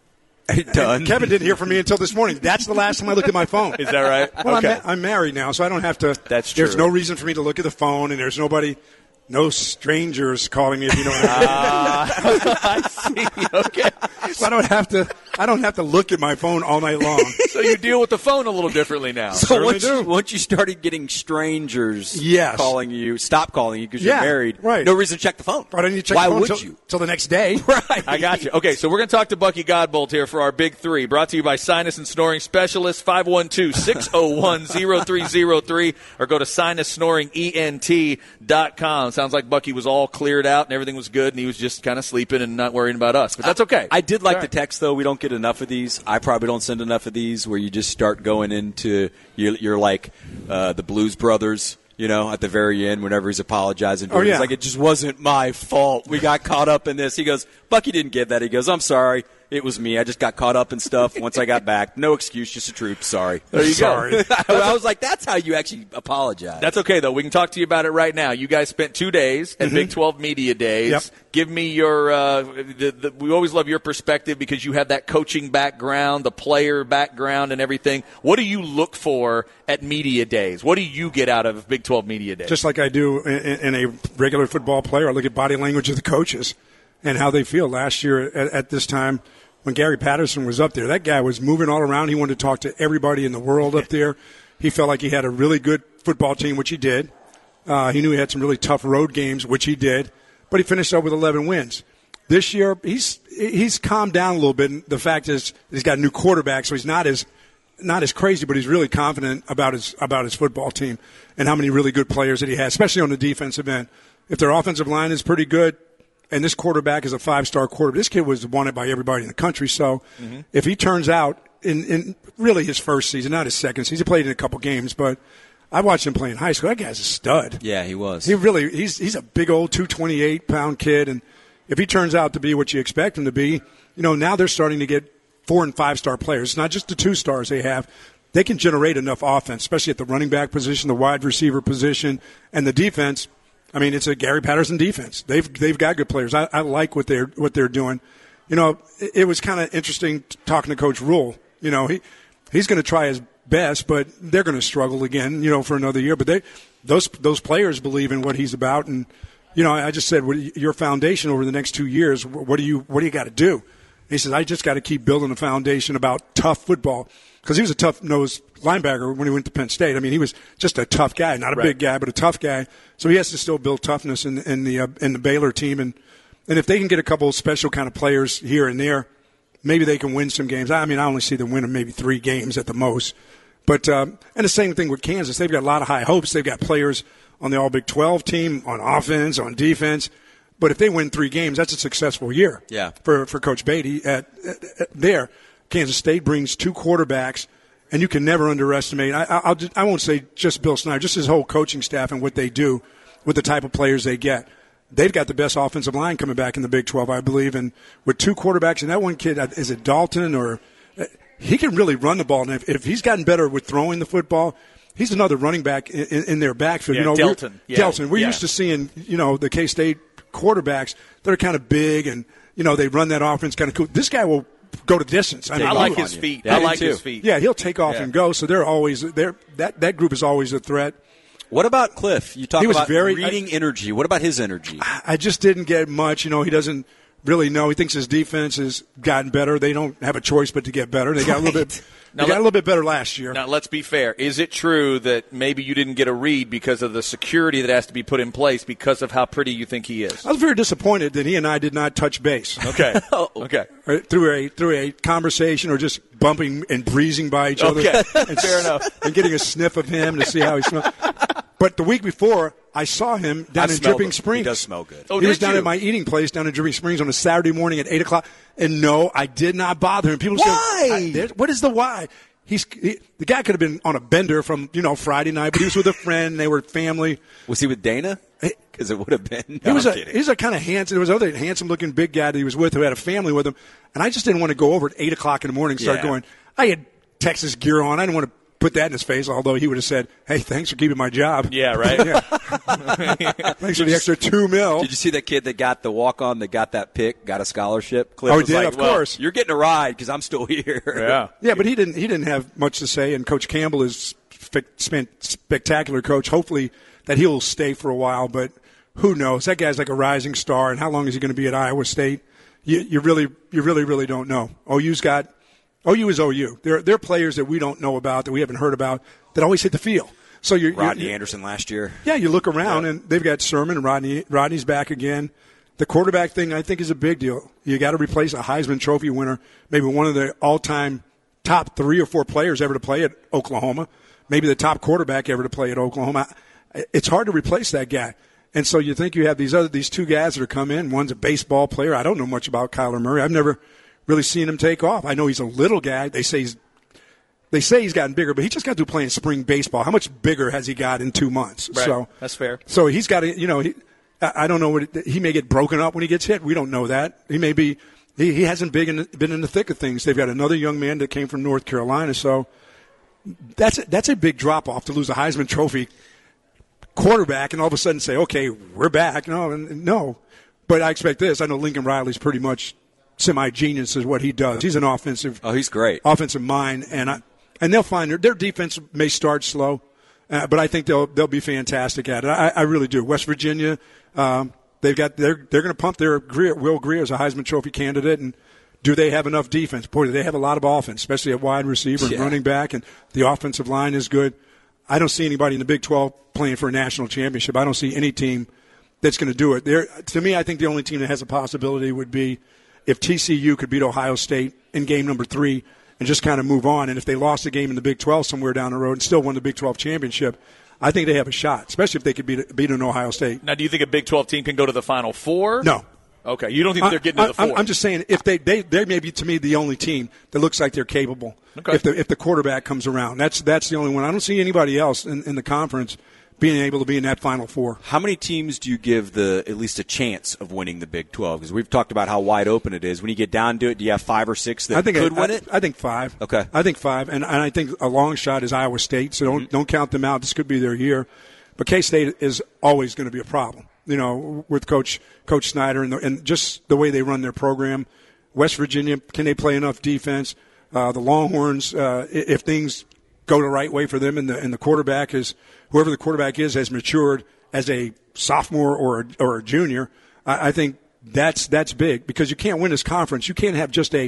Done. Kevin didn't hear from me until this morning. That's the last time I looked at my phone. Is that right? Well, okay. I'm, ma- I'm married now, so I don't have to. That's true. There's no reason for me to look at the phone, and there's nobody, no strangers calling me, if you know what I mean. Uh, I see. Okay. So I don't have to I don't have to look at my phone all night long. So you deal with the phone a little differently now. So once you, once you started getting strangers yes. calling you, stop calling you because yeah, you're married, right. no reason to check the phone. I don't need to check Why the phone would till, you? Till the next day. Right. I got you. Okay, so we're going to talk to Bucky Godbolt here for our Big Three, brought to you by Sinus and Snoring Specialist, five one two, six oh one, oh three oh three, or go to sinus snoring E N T dot com. Sounds like Bucky was all cleared out and everything was good, and he was just kind of sleeping and not worrying about us. But that's okay. I, I did like All the right. text, though. We don't get enough of these. I probably don't send enough of these where you just start going into, you're, you're like uh, the Blues Brothers, you know, at the very end whenever he's apologizing. Oh, yeah. He's like, it just wasn't my fault. We got caught up in this. He goes, Bucky didn't get that. He goes, I'm sorry. It was me. I just got caught up in stuff once I got back. No excuse, just a truth. Sorry. There you Sorry. go. I was like, that's how you actually apologize. That's okay, though. We can talk to you about it right now. You guys spent two days at Mm-hmm. Big twelve Media Days. Yep. Give me your uh, the, the, – we always love your perspective because you have that coaching background, the player background and everything. What do you look for at Media Days? What do you get out of Big twelve Media Days? Just like I do in, in a regular football player, I look at body language of the coaches and how they feel. Last year at, at this time when Gary Patterson was up there, that guy was moving all around. He wanted to talk to everybody in the world up there. He felt like he had a really good football team, which he did. Uh, he knew he had some really tough road games, which he did. But he finished up with eleven wins. This year, he's he's calmed down a little bit. The fact is, he's got a new quarterback, so he's not as not as crazy, but he's really confident about his about his football team and how many really good players that he has, especially on the defensive end. If their offensive line is pretty good, and this quarterback is a five-star quarterback, this kid was wanted by everybody in the country. So mm-hmm. if he turns out in, in really his first season, not his second season, he played in a couple games, but I watched him play in high school. That guy's a stud. Yeah, he was. He really he's he's a big old two hundred twenty-eight pound kid, and if he turns out to be what you expect him to be, you know, now they're starting to get four and five star players. It's not just the two stars they have. They can generate enough offense, especially at the running back position, the wide receiver position, and the defense. I mean, it's a Gary Patterson defense. They've they've got good players. I, I like what they're what they're doing. You know, it, it was kind of interesting talking to Coach Rule. You know, he he's going to try his best, but they're going to struggle again, you know, for another year. But they, those those players believe in what he's about, and you know, I just said, well, your foundation over the next two years, what do you what do you got to do? And he says, I just got to keep building a foundation about tough football, because he was a tough-nosed linebacker when he went to Penn State. I mean, he was just a tough guy, not a right. big guy, but a tough guy. So he has to still build toughness in, in the uh, in the Baylor team, and and if they can get a couple of special kind of players here and there, maybe they can win some games. I mean, I only see them winning maybe three games at the most. But um, and the same thing with Kansas. They've got a lot of high hopes. They've got players on the All Big twelve team, on offense, on defense. But if they win three games, that's a successful year. Yeah. For for Coach Beatty at, at, at there, Kansas State brings two quarterbacks, and you can never underestimate. I I'll just, I won't say just Bill Snyder, just his whole coaching staff and what they do with the type of players they get. They've got the best offensive line coming back in the Big twelve, I believe, and with two quarterbacks, and that one kid, is it Dalton or? He can really run the ball, and if, if he's gotten better with throwing the football, he's another running back in, in, in their backfield. Yeah, you know, Delton. We're, Yeah. Delton. We're Yeah. used to seeing, you know, the K-State quarterbacks that are kind of big, and you know they run that offense kind of cool. This guy will go to distance. I, mean, I like he- his feet. Yeah, I I do like too. his feet. Yeah, he'll take off Yeah. and go. So they're always they're that that group is always a threat. What about Cliff? You talk He was about very- reading energy. What about his energy? I just didn't get much. You know, he doesn't really know. He thinks his defense has gotten better. They don't have a choice but to get better. They got a little bit. They Now got let- a little bit better last year. Now, let's be fair. Is it true that maybe you didn't get a read because of the security that has to be put in place because of how pretty you think he is? I was very disappointed that he and I did not touch base. Okay. Okay. Right, through a through a conversation or just bumping and breezing by each other. Okay. And, Fair enough. And getting a sniff of him to see how he smells. But the week before, I saw him down I've in smelled Dripping him. Springs. He does smell good. Oh, he was did down you? at my eating place down in Dripping Springs on a Saturday morning at eight o'clock. And no, I did not bother him. People Why? say, I, there- what is the why? He's he, the guy could have been on a bender from, you know, Friday night, but he was with a friend. They were family. Was he with Dana? Because it would have been. He No, was I'm a kidding. he was a kind of handsome. There was another handsome looking big guy that he was with who had a family with him, and I just didn't want to go over at eight o'clock in the morning and start Yeah. going. I had Texas gear on. I didn't want to put that in his face. Although he would have said, "Hey, thanks for keeping my job." Yeah, right? Yeah. Thanks for the extra two mil. Did you see that kid that got the walk on that got that pick, got a scholarship? Cliff Oh, he was did, like, of well, course. You're getting a ride because I'm still here. Yeah. Yeah, but he didn't. He didn't have much to say. And Coach Campbell is spe- spent spectacular coach. Hopefully that he'll stay for a while. But who knows? That guy's like a rising star. And how long is he going to be at Iowa State? you, you really, you really, really don't know. O U's got O U is O U. There, there are players that we don't know about, that we haven't heard about, that always hit the field. So you're, Rodney you're, Anderson last year. Yeah, you look around yeah. and they've got Sermon and Rodney. Rodney's back again. The quarterback thing, I think, is a big deal. You got to replace a Heisman Trophy winner, maybe one of the all-time top three or four players ever to play at Oklahoma, maybe the top quarterback ever to play at Oklahoma. It's hard to replace that guy. And so you think you have these other these two guys that are come in. One's a baseball player. I don't know much about Kyler Murray. I've never really seen him take off. I know he's a little guy. They say he's they say he's gotten bigger, but he just got through playing spring baseball. How much bigger has he got in two months? Right. So that's fair. So he's got to, you know, he, I don't know what it, he may get broken up when he gets hit. We don't know that. He may be. He, he hasn't big in, been in the thick of things. They've got another young man that came from North Carolina. So that's a, that's a big drop off to lose a Heisman Trophy quarterback and all of a sudden say, okay, we're back. No, no. But I expect this. I know Lincoln Riley's pretty much semi-genius is what he does. He's an offensive. Oh, he's great. Offensive mind, and I, and they'll find their, their defense may start slow, uh, but I think they'll they'll be fantastic at it. I, I really do. West Virginia, um, they've got they're they're going to pump their Greer, Will Greer as a Heisman Trophy candidate, and do they have enough defense? Boy, do they have a lot of offense, especially at wide receiver and yeah. running back, and the offensive line is good. I don't see anybody in the Big twelve playing for a national championship. I don't see any team that's going to do it. There, to me, I think the only team that has a possibility would be if T C U could beat Ohio State in game number three and just kind of move on. And if they lost a game in the Big twelve somewhere down the road and still won the Big twelve championship, I think they have a shot, especially if they could beat, beat an Ohio State. Now, do you think a Big twelve team can go to the Final Four? No. Okay, you don't think they're getting to the four? I'm just saying, if they, they, they may be, to me, the only team that looks like they're capable. Okay. If the if the quarterback comes around, that's that's the only one. I don't see anybody else in, in the conference being able to be in that Final Four. How many teams do you give the at least a chance of winning the Big twelve? Because we've talked about how wide open it is. When you get down to it, do you have five or six that I think could I, win I, it? I think five. Okay. I think five, and, and I think a long shot is Iowa State. So don't mm-hmm. don't count them out. This could be their year, but K-State is always going to be a problem. You know, with Coach Coach Snyder and, the, and just the way they run their program. West Virginia, can they play enough defense? Uh, the Longhorns, uh, if things go the right way for them, and the and the quarterback is whoever the quarterback is has matured as a sophomore or a, or a junior. I, I think that's that's big because you can't win this conference. You can't have just a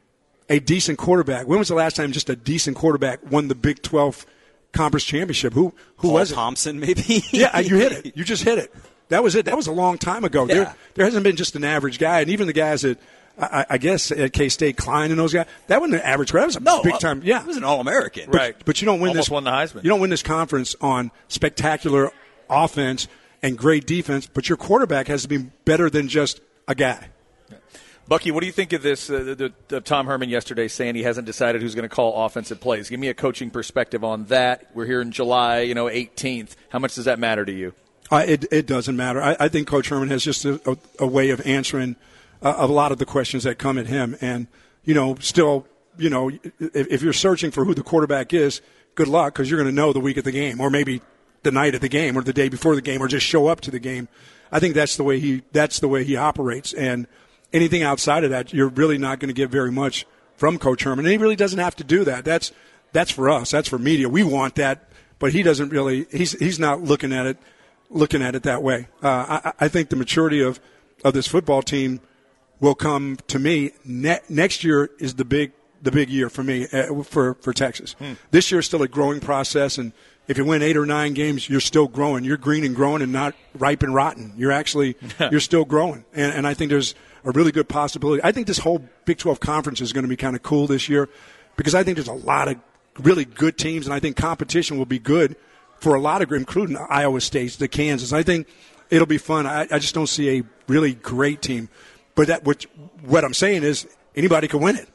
a decent quarterback. When was the last time just a decent quarterback won the Big twelve conference championship? Who who Paul was it? Thompson, maybe. Yeah, you hit it. You just hit it. That was it. That was a long time ago. Yeah. There, there hasn't been just an average guy, and even the guys that I, I guess at K-State, Klein and those guys, that wasn't an average guy. That was a no, big time. Yeah, he was an All-American, but, right? But you don't win Almost this. Won the Heisman. You don't win this conference on spectacular offense and great defense, but your quarterback has to be better than just a guy. Bucky, what do you think of this? Uh, the, the, Tom Herman yesterday saying he hasn't decided who's going to call offensive plays. Give me a coaching perspective on that. We're here in July, you know, eighteenth. How much does that matter to you? Uh, it, it doesn't matter. I, I think Coach Herman has just a, a, a way of answering uh, a lot of the questions that come at him. And, you know, still, you know, if, if you're searching for who the quarterback is, good luck because you're going to know the week of the game or maybe the night of the game or the day before the game or just show up to the game. I think that's the way he that's the way he operates. And anything outside of that, you're really not going to get very much from Coach Herman. And he really doesn't have to do that. That's that's for us. That's for media. We want that. But he doesn't really – he's he's not looking at it – looking at it that way. Uh, I, I think the maturity of, of this football team will come to me. Ne- next year is the big the big year for me uh, for, for Texas. Hmm. This year is still a growing process, and if you win eight or nine games, you're still growing. You're green and growing and not ripe and rotten. You're actually you're still growing, and, and I think there's a really good possibility. I think this whole Big twelve conference is going to be kind of cool this year because I think there's a lot of really good teams, and I think competition will be good for a lot of, including Iowa State, the Kansas. I think it'll be fun. I, I just don't see a really great team. But that what, what I'm saying is anybody can win it.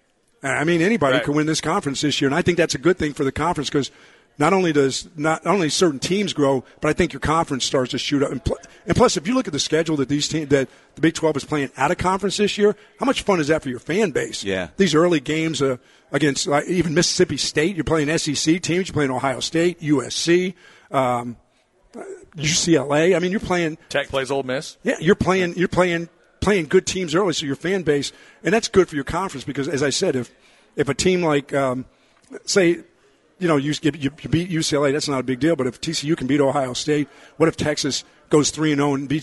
I mean, anybody right. can win this conference this year, and I think that's a good thing for the conference because not only does not only certain teams grow, but I think your conference starts to shoot up. And, pl- and plus, if you look at the schedule that these teams that the Big twelve is playing out of conference this year, how much fun is that for your fan base? Yeah, these early games uh, against uh, even Mississippi State, you're playing S E C teams, you're playing Ohio State, U S C, um, U C L A. I mean, you're playing Tech plays Ole Miss. Yeah, you're playing. You're playing. playing good teams early, so your fan base, and that's good for your conference because, as I said, if if a team like, um, say, you know, you, you, you beat U C L A, that's not a big deal, but if T C U can beat Ohio State, what if Texas goes three and oh and beats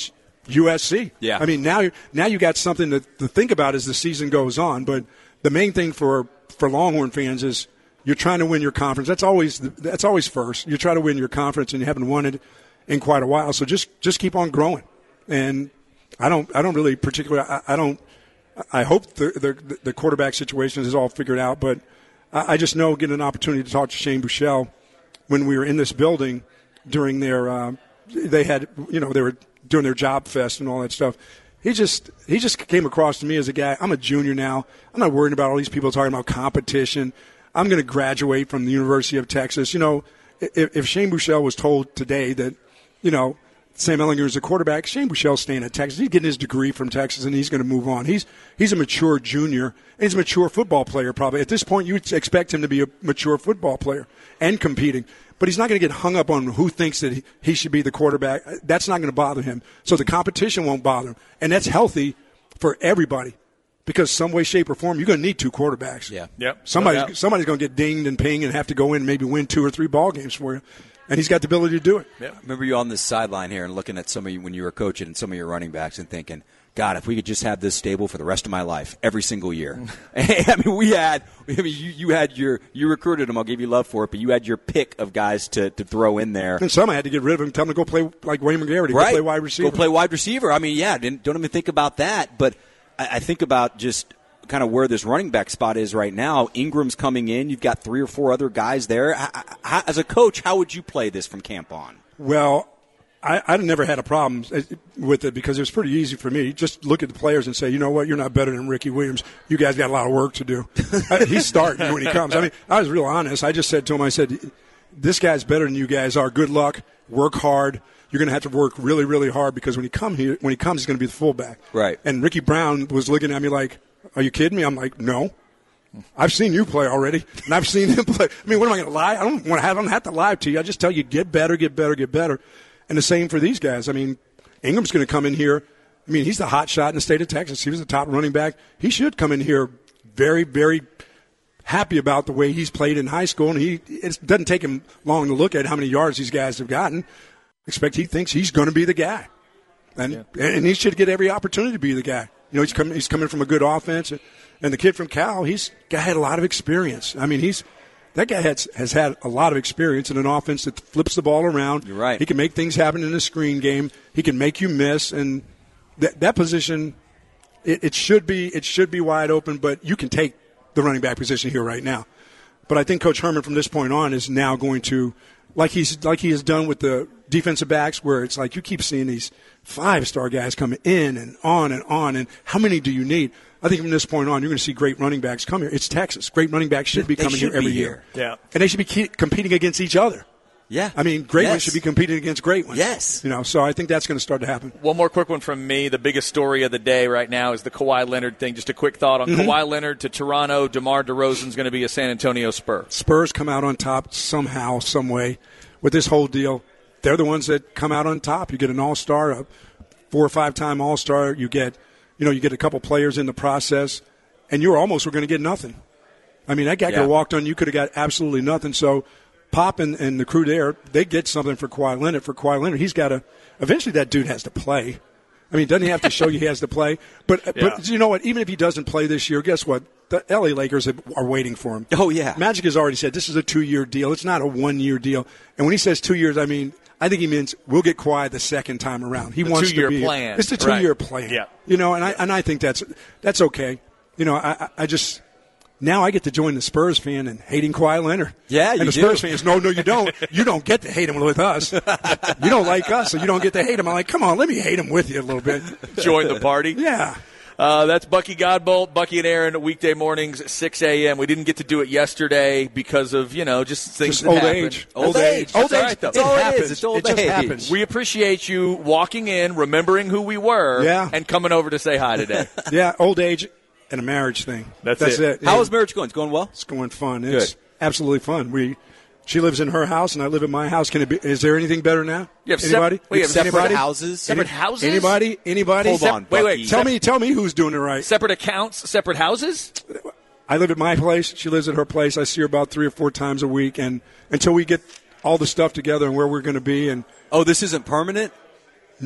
U S C. Yeah. I mean, now now you got something to, to think about as the season goes on. But the main thing for, for Longhorn fans is you're trying to win your conference. That's always that's always first. You try to win your conference, and you haven't won it in quite a while. So just just keep on growing. And I don't I don't really particularly I, I don't I hope the, the the quarterback situation is all figured out. But I, I just know getting an opportunity to talk to Shane Buechele when we were in this building during their uh, they had you know they were doing their job fest and all that stuff. He just he just came across to me as a guy. I'm a junior now. I'm not worried about all these people talking about competition. I'm going to graduate from the University of Texas. You know, if, if Shane Buechele was told today that, you know, Sam Ehlinger is a quarterback, Shane Buechele's staying at Texas. He's getting his degree from Texas, and he's going to move on. He's he's a mature junior, and he's a mature football player probably. At this point, you would expect him to be a mature football player and competing. But he's not going to get hung up on who thinks that he, he should be the quarterback. That's not going to bother him. So the competition won't bother him. And that's healthy for everybody. Because some way, shape, or form, you're going to need two quarterbacks. Yeah. Yep. Somebody's, No doubt. somebody's going to get dinged and pinged and have to go in and maybe win two or three ball games for you. And he's got the ability to do it. Yeah. I remember you on the sideline here and looking at some of you when you were coaching and some of your running backs and thinking, God, if we could just have this stable for the rest of my life, every single year. I mean, we had, I mean, you, you had your, you recruited them. I'll give you love for it, but you had your pick of guys to, to throw in there. And some I had to get rid of him, tell him to go play like Wayne McGarity, right. go play wide receiver. Go play wide receiver. I mean, yeah, didn't, don't even think about that. But I, I think about just kind of where this running back spot is right now. Ingram's coming in. You've got three or four other guys there. How, how, as a coach, how would you play this from camp on? Well, I, I never had a problem with it because it was pretty easy for me. Just look at the players and say, you know what, you're not better than Ricky Williams. You guys got a lot of work to do. He's starting when he comes. I mean, I was real honest. I just said to him, I said, this guy's better than you guys are. Good luck. Work hard. You're going to have to work really, really hard because when he come here, when he comes, he's going to be the fullback. Right. And Ricky Brown was looking at me like, are you kidding me? I'm like, no. I've seen you play already, and I've seen him play. I mean, what am I going to lie? I don't want to have, I don't have to lie to you. I just tell you, get better, get better, get better. And the same for these guys. I mean, Ingram's going to come in here. I mean, he's the hot shot in the state of Texas. He was the top running back. He should come in here very, very happy about the way he's played in high school. And he it doesn't take him long to look at how many yards these guys have gotten. I expect he thinks he's going to be the guy. And yeah. and he should get every opportunity to be the guy. You know, he's coming, he's coming from a good offense. And the kid from Cal, he's guy had a lot of experience. I mean, he's that guy has, has had a lot of experience in an offense that flips the ball around. You're right. He can make things happen in a screen game. He can make you miss, and that that position, it, it should be it should be wide open. But you can take the running back position here right now. But I think Coach Herman from this point on is now going to, like he's like he has done with the defensive backs, where it's like you keep seeing these five-star guys coming in and on and on, and how many do you need? I think from this point on, you're going to see great running backs come here. It's Texas. Great running backs should be they coming should here every be year. here. Yeah. And they should be keep competing against each other. Yeah. I mean, great yes. ones should be competing against great ones. Yes. You know, so I think that's going to start to happen. One more quick one from me. The biggest story of the day right now is the Kawhi Leonard thing. Just a quick thought on mm-hmm. Kawhi Leonard to Toronto. DeMar DeRozan's going to be a San Antonio Spur. Spurs come out on top somehow, some way with this whole deal. They're the ones that come out on top. You get an all-star, a four- or five-time all-star. You get, you know, you get a couple players in the process. And you were almost were going to get nothing. I mean, that guy yeah. could have walked on. You could have got absolutely nothing. So Pop and, and the crew there, they get something for Kawhi Leonard. For Kawhi Leonard, he's got to – eventually that dude has to play. I mean, doesn't he have to show you he has to play? But, yeah. but you know what? Even if he doesn't play this year, guess what? The L A Lakers have, are waiting for him. Oh, yeah. Magic has already said this is a two-year deal. It's not a one-year deal. And when he says two years, I mean – I think he means we'll get Kawhi the second time around. He the wants two-year to be plan. It's a two-year right. plan. Yeah. You know, and I and I think that's that's okay. You know, I I just now I get to join the Spurs fan and hating Kawhi Leonard. Yeah, you and the do. Spurs fans, no, no, you don't. You don't get to hate him with us. You don't like us, so you don't get to hate him. I'm like, come on, let me hate him with you a little bit. Join the party. Yeah. Uh, that's Bucky Godbolt, Bucky and Aaron, weekday mornings, six a.m. We didn't get to do it yesterday because of, you know, just things just that old happen. age. Old age. Old That's all age. right, though. That's all it it happens. is. It's old it just age. happens. We appreciate you walking in, remembering who we were, Yeah. and coming over to say hi today. Yeah, old age and a marriage thing. That's That's it. it. How Yeah. is marriage going? It's going well? It's going fun. It's Good. absolutely fun. We, she lives in her house, and I live in my house. Can it be? Is there anything better now? You have sep- anybody? wait, you have Separate anybody? houses? Separate houses? Anybody? Anybody? Hold on, Wait, wait. Bucky. Tell me, tell me who's doing it right. Separate accounts, separate houses? I live at my place. She lives at her place. I see her about three or four times a week, and until we get all the stuff together and where we're going to be, and Oh, this isn't permanent? no,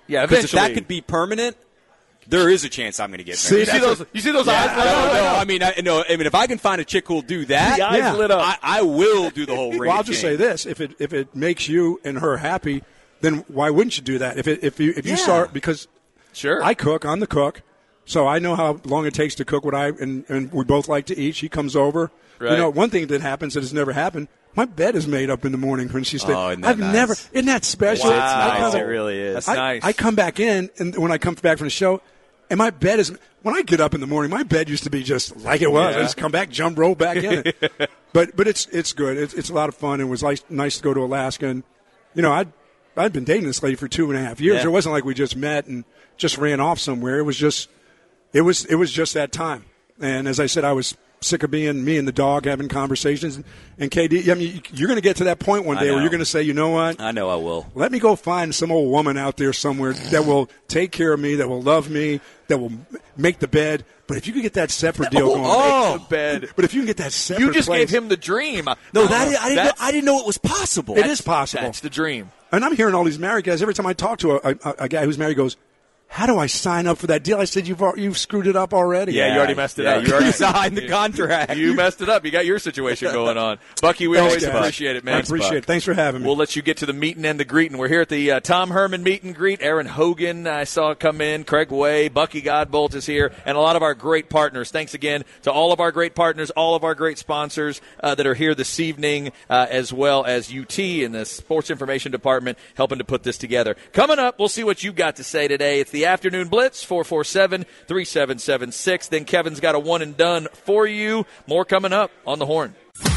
Yeah, Because if eventually. that could be permanent, there is a chance I'm going to get See, married. you see those? You see those Yeah, eyes? I don't know. I mean, I, no, I mean, if I can find a chick who'll do that, The eyes Yeah. lit up. I, I will do the whole ring. Well, I'll just say this: if it if it makes you and her happy, then why wouldn't you do that? If it if you if you Yeah. start because Sure. I cook, I'm the cook, so I know how long it takes to cook what I and, and we both like to eat. She comes over. Right. You know, one thing that happens that has never happened. My bed is made up in the morning when she's there. Oh, isn't that I've nice? never. Isn't that special? Wow. It's I nice. come- It really is. That's I, nice. I come back in, and when I come back from the show, and my bed is. When I get up in the morning, my bed used to be just like it was. Yeah. I just come back, jump, roll back in it. but but it's it's good. It's it's a lot of fun. It was nice nice to go to Alaska, and you know I'd I'd been dating this lady for two and a half years. Yeah. It wasn't like we just met and just ran off somewhere. It was just it was it was just that time. And as I said, I was sick of being me and the dog having conversations. And K D, I mean, you're going to get to that point one I day where know. you're going to say, you know what? I know I will. Let me go find some old woman out there somewhere that will take care of me, that will love me, that will m- make the bed. But if you could get that separate deal going, oh. Make the bed. but if you can get that separate, You just place, gave him the dream. No, that is, I didn't. Know, That's- I didn't know it was possible. It is possible. That's the dream. And I'm hearing all these married guys. Every time I talk to a, a, a guy who's married, he goes, "How do I sign up for that deal?" I said, "You've al- you've screwed it up already." Yeah, you already messed it yeah, up. You already You- signed the contract. You messed it up. You got your situation going on. Bucky, we Thanks, always guys. appreciate it, man. I appreciate it. Thanks for having me. We'll let you get to the meeting and the greeting. We're here at the uh, Tom Herman meet and greet. Aaron Hogan, I saw come in. Craig Way, Bucky Godbolt is here, and a lot of our great partners. Thanks again to all of our great partners, all of our great sponsors uh, that are here this evening, uh, as well as U T and the Sports Information Department helping to put this together. Coming up, we'll see what you've got to say today. It's the Afternoon Blitz, four four seven, three seven seven six. Then Kevin's got a one and done for you. More coming up on the Horn.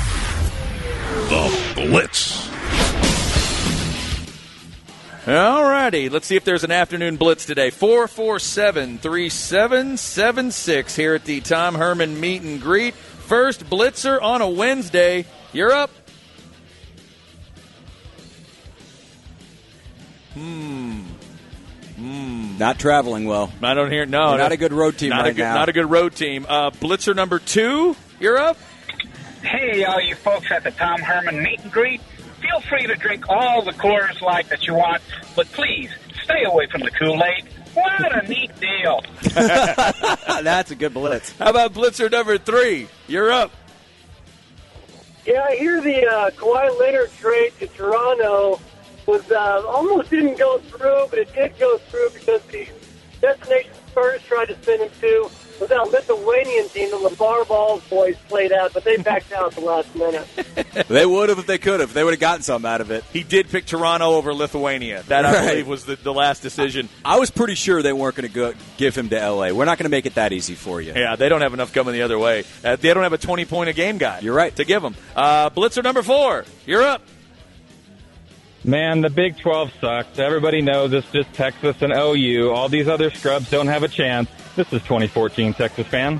The Blitz. All righty, let's see if there's an afternoon blitz today. four four seven, three seven seven six here at the Tom Herman meet and greet. First blitzer on a Wednesday. You're up. Hmm. Hmm. Not traveling well. I don't hear. No, You're no. not a good road team not right a good, now. Not a good road team. Uh, blitzer number two. You're up. Hey, all you folks at the Tom Herman meet and greet, feel free to drink all the Coors Light that you want, but please stay away from the Kool-Aid. What a neat deal. That's a good blitz. How about blitzer number three? You're up. Yeah, I hear the uh, Kawhi Leonard trade to Toronto was uh, almost didn't go through, but it did go through because the destination Spurs tried to send him to was that Lithuanian team the LeVar Ball boys played out, but they backed out at the last minute. They would have if they could have. They would have gotten something out of it. He did pick Toronto over Lithuania. That, I Right. believe, was the, the last decision. I was pretty sure they weren't going to go give him to L A. We're not going to make it that easy for you. Yeah, they don't have enough coming the other way. Uh, they don't have a twenty-point-a-game guy. You're right. To give them. Uh, blitzer number four. You're up. Man, the Big twelve sucks. Everybody knows it's just Texas and O U. All these other scrubs don't have a chance. This is twenty fourteen Texas fan.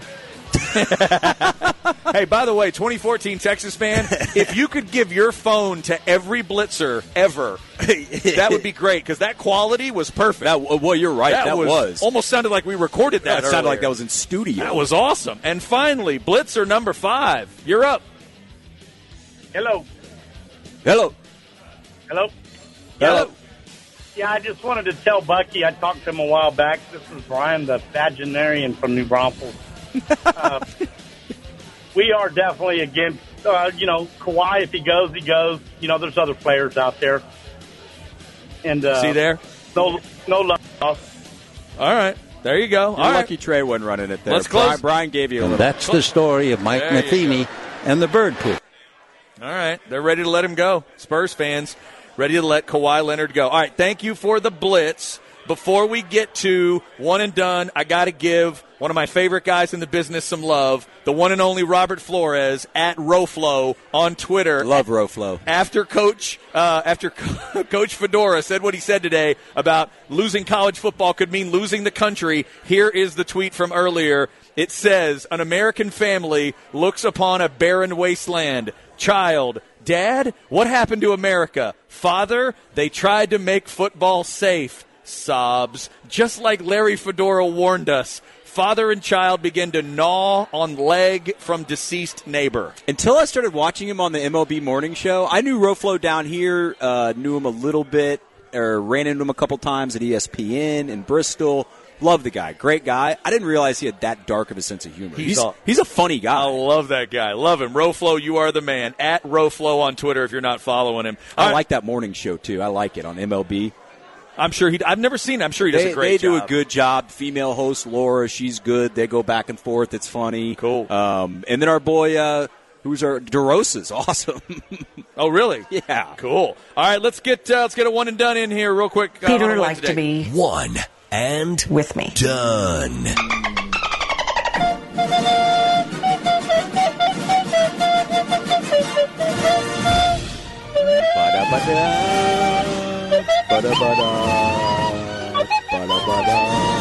Hey, by the way, twenty fourteen Texas fan, if you could give your phone to every blitzer ever, that would be great because that quality was perfect. That, well, you're right. That, That, was, was. almost sounded like we recorded that. That sounded earlier. like that was in studio. That was awesome. And finally, blitzer number five. You're up. Hello. Hello. Hello. Hello. Yeah, I just wanted to tell Bucky, I talked to him a while back. This is Brian, the vaginarian from New Braunfels. uh, we are definitely against, uh, you know, Kawhi. If he goes, he goes. You know, there's other players out there. And uh, See there? No, no love. All right. There you go. You're All right. lucky Trey wasn't running it there. Let's close. Brian, Brian gave you a And little. that's the story of Mike There you Matheny and the bird poop. All right. They're ready to let him go. Spurs fans ready to let Kawhi Leonard go. All right. Thank you for the blitz. Before we get to one and done, I got to give one of my favorite guys in the business some love, the one and only Robert Flores at Roflo on Twitter. Love Roflo. After Coach uh, after Coach Fedora said what he said today about losing college football could mean losing the country, here is the tweet from earlier. It says, an American family looks upon a barren wasteland. Child, Dad, what happened to America? Father, they tried to make football safe. Sobs. Just like Larry Fedora warned us, father and child begin to gnaw on leg from deceased neighbor. Until I started watching him on the M L B Morning Show, I knew Roflo down here, uh, knew him a little bit or ran into him a couple times at E S P N in Bristol. Love the guy. Great guy. I didn't realize he had that dark of a sense of humor. He's, he's, a, he's a funny guy. I love that guy. Love him. Roflo, you are the man. At Roflo on Twitter if you're not following him. I All like right. that morning show, too. I like it on M L B. I'm sure he. I've never seen it. I'm sure he does they, a great they job. They do a good job. Female host Laura, she's good. They go back and forth. It's funny. Cool. Um, and then our boy, uh, who's our DeRosa's awesome. Oh, really? Yeah. Cool. All right, let's get uh, let's get a one and done in here real quick. Uh, Peter would like to be one and with me. Done. Ba-da-ba-da, ba-da-ba-da, ba-da-ba-da.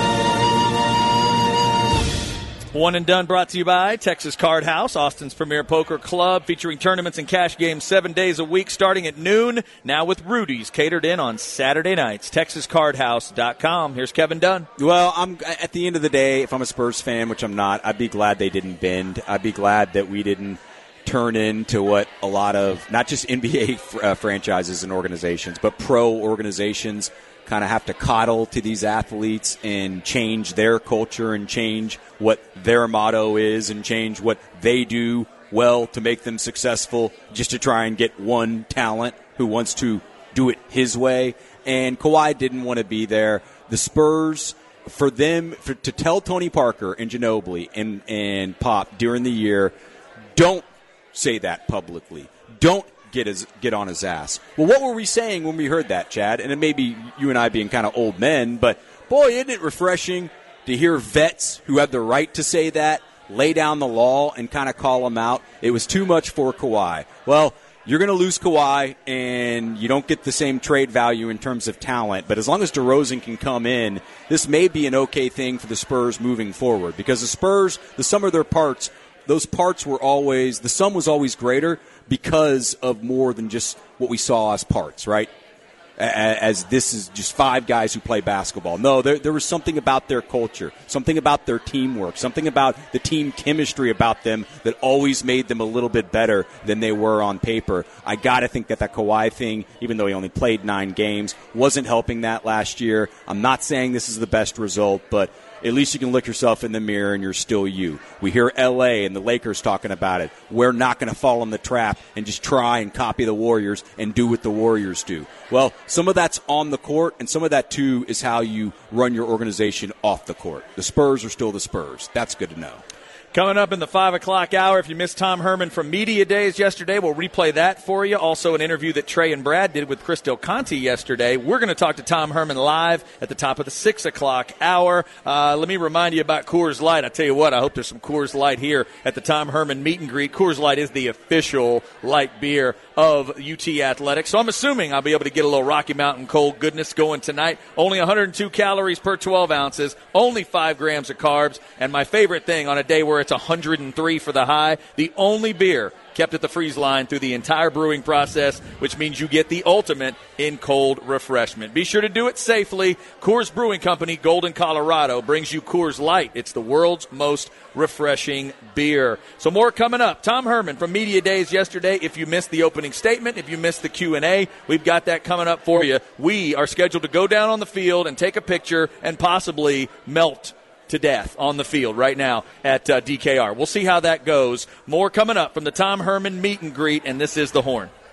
One and Done brought to you by Texas Card House, Austin's premier poker club, featuring tournaments and cash games seven days a week starting at noon. Now with Rudy's catered in on Saturday nights. Texas Card House dot com. Here's Kevin Dunn. Well, I'm at the end of the day, if I'm a Spurs fan, which I'm not, I'd be glad they didn't bend. I'd be glad that we didn't turn into what a lot of, not just N B A fr- uh, franchises and organizations, but pro organizations kind of have to coddle to these athletes and change their culture and change what their motto is and change what they do well to make them successful just to try and get one talent who wants to do it his way. And Kawhi didn't want to be there. The Spurs, for them, for, to tell Tony Parker and Ginobili and, and Pop during the year, don't say that publicly. Don't get his, get on his ass. Well, what were we saying when we heard that, Chad? And it may be you and I being kind of old men, but boy, isn't it refreshing to hear vets who have the right to say that lay down the law and kind of call them out. It was too much for Kawhi. Well, you're going to lose Kawhi, and you don't get the same trade value in terms of talent. But as long as DeRozan can come in, this may be an okay thing for the Spurs moving forward. Because the Spurs, the sum of their parts, those parts were always, the sum was always greater because of more than just what we saw as parts, right? As this is just five guys who play basketball. No, there, there was something about their culture, something about their teamwork, something about the team chemistry about them that always made them a little bit better than they were on paper. I got to think that that Kawhi thing, even though he only played nine games, wasn't helping that last year. I'm not saying this is the best result, but at least you can look yourself in the mirror and you're still you. We hear L A and the Lakers talking about it. We're not going to fall in the trap and just try and copy the Warriors and do what the Warriors do. Well, some of that's on the court, and some of that, too, is how you run your organization off the court. The Spurs are still the Spurs. That's good to know. Coming up in the five o'clock hour, if you missed Tom Herman from Media Days yesterday, we'll replay that for you. Also an interview that Trey and Brad did with Chris Del Conte yesterday. We're going to talk to Tom Herman live at the top of the six o'clock hour. Uh, let me remind you about Coors Light. I tell you what, I hope there's some Coors Light here at the Tom Herman meet and greet. Coors Light is the official light beer of U T Athletics. So I'm assuming I'll be able to get a little Rocky Mountain cold goodness going tonight. Only one hundred two calories per twelve ounces, only five grams of carbs, and my favorite thing on a day where it's one hundred three for the high, the only beer kept at the freeze line through the entire brewing process, which means you get the ultimate in cold refreshment. Be sure to do it safely. Coors Brewing Company, Golden, Colorado, brings you Coors Light. It's the world's most refreshing beer. So more coming up. Tom Herman from Media Days yesterday. If you missed the opening statement, if you missed the Q and A, we've got that coming up for you. We are scheduled to go down on the field and take a picture and possibly melt to death on the field right now at uh, D K R. We'll see how that goes. More coming up from the Tom Herman meet and greet, and this is The Horn.